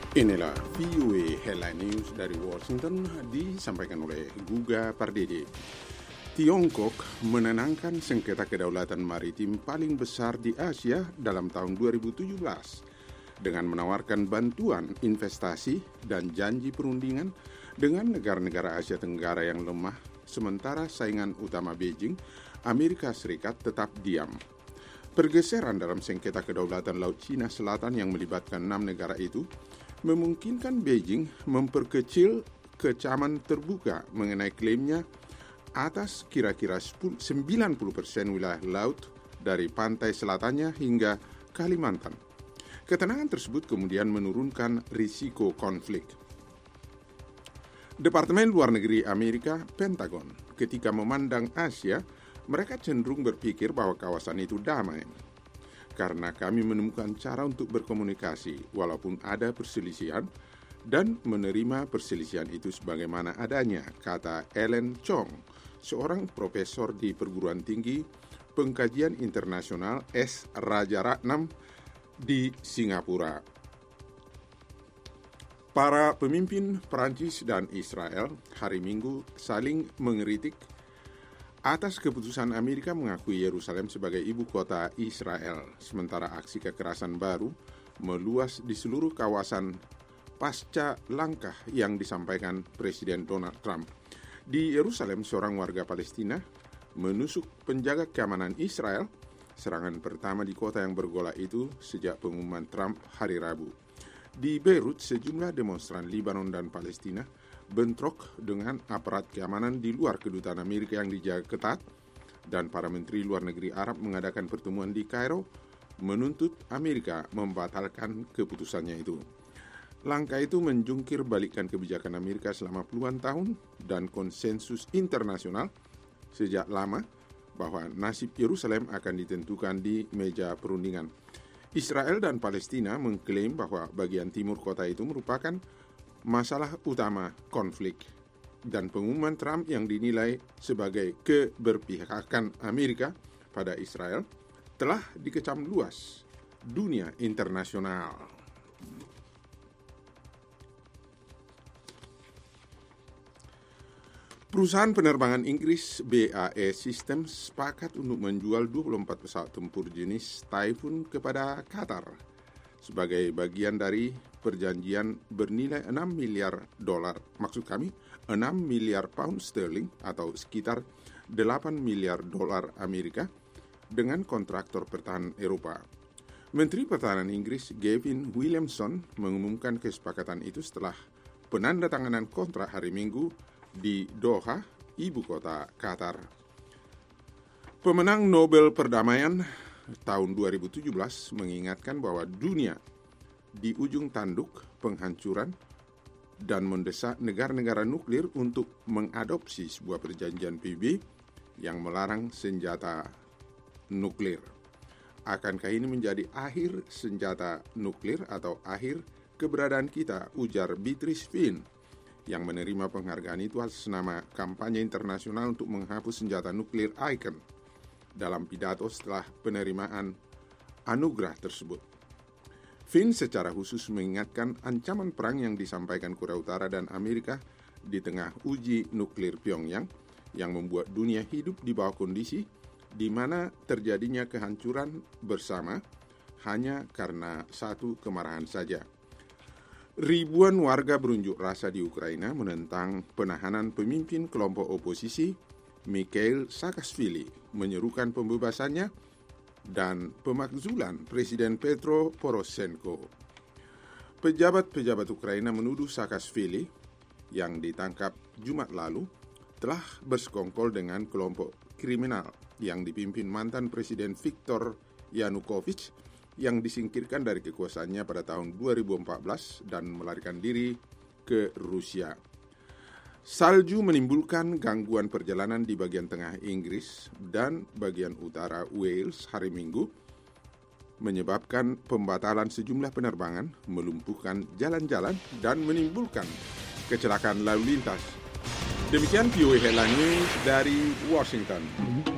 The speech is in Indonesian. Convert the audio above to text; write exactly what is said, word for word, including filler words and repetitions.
Inilah V O A Headline News dari Washington disampaikan oleh Guga Pardede. Tiongkok menenangkan sengketa kedaulatan maritim paling besar di Asia dalam tahun dua ribu tujuh belas dengan menawarkan bantuan investasi dan janji perundingan dengan negara-negara Asia Tenggara yang lemah, sementara saingan utama Beijing, Amerika Serikat, tetap diam. Pergeseran dalam sengketa kedaulatan Laut Cina Selatan yang melibatkan enam negara itu memungkinkan Beijing memperkecil kecaman terbuka mengenai klaimnya atas kira-kira sembilan puluh persen wilayah laut dari pantai selatannya hingga Kalimantan. Ketenangan tersebut kemudian menurunkan risiko konflik. Departemen Luar Negeri Amerika, Pentagon, ketika memandang Asia, mereka cenderung berpikir bahwa kawasan itu damai. Karena kami menemukan cara untuk berkomunikasi walaupun ada perselisihan dan menerima perselisihan itu sebagaimana adanya, kata Ellen Chong, seorang profesor di perguruan tinggi pengkajian internasional S. Rajaratnam di Singapura. Para pemimpin Perancis dan Israel hari Minggu saling mengkritik atas keputusan Amerika mengakui Yerusalem sebagai ibu kota Israel, sementara aksi kekerasan baru meluas di seluruh kawasan pasca langkah yang disampaikan Presiden Donald Trump. Di Yerusalem, seorang warga Palestina menusuk penjaga keamanan Israel, serangan pertama di kota yang bergolak itu sejak pengumuman Trump hari Rabu. Di Beirut, sejumlah demonstran Lebanon dan Palestina bentrok dengan aparat keamanan di luar kedutaan Amerika yang dijaga ketat, dan para menteri luar negeri Arab mengadakan pertemuan di Kairo menuntut Amerika membatalkan keputusannya itu. Langkah itu menjungkir balikkan kebijakan Amerika selama puluhan tahun dan konsensus internasional sejak lama bahwa nasib Yerusalem akan ditentukan di meja perundingan. Israel dan Palestina mengklaim bahwa bagian timur kota itu merupakan masalah utama konflik, dan pengumuman Trump yang dinilai sebagai keberpihakan Amerika pada Israel telah dikecam luas dunia internasional. Perusahaan penerbangan Inggris B A E Systems sepakat untuk menjual dua puluh empat pesawat tempur jenis Typhoon kepada Qatar sebagai bagian dari perjanjian bernilai enam miliar dolar, maksud kami enam miliar pound sterling atau sekitar delapan miliar dolar Amerika dengan kontraktor pertahanan Eropa. Menteri Pertahanan Inggris Gavin Williamson mengumumkan kesepakatan itu setelah penandatanganan kontrak hari Minggu di Doha, ibu kota Qatar. Pemenang Nobel Perdamaian tahun dua ribu tujuh belas mengingatkan bahwa dunia di ujung tanduk penghancuran dan mendesak negara-negara nuklir untuk mengadopsi sebuah perjanjian P B B yang melarang senjata nuklir. Akankah ini menjadi akhir senjata nuklir atau akhir keberadaan kita, ujar Beatrice Finn yang menerima penghargaan itu atas nama kampanye internasional untuk menghapus senjata nuklir Icon dalam pidato setelah penerimaan anugerah tersebut. Finn secara khusus mengingatkan ancaman perang yang disampaikan Korea Utara dan Amerika di tengah uji nuklir Pyongyang yang membuat dunia hidup di bawah kondisi di mana terjadinya kehancuran bersama hanya karena satu kemarahan saja. Ribuan warga berunjuk rasa di Ukraina menentang penahanan pemimpin kelompok oposisi Mikhail Saakashvili, menyerukan pembebasannya dan pemakzulan Presiden Petro Poroshenko. Pejabat-pejabat Ukraina menuduh Saakashvili yang ditangkap Jumat lalu telah bersekongkol dengan kelompok kriminal yang dipimpin mantan Presiden Viktor Yanukovych yang disingkirkan dari kekuasaannya pada tahun dua ribu empat belas dan melarikan diri ke Rusia. Salju menimbulkan gangguan perjalanan di bagian tengah Inggris dan bagian utara Wales hari Minggu, menyebabkan pembatalan sejumlah penerbangan, melumpuhkan jalan-jalan, dan menimbulkan kecelakaan lalu lintas. Demikian V O A Headline News dari Washington.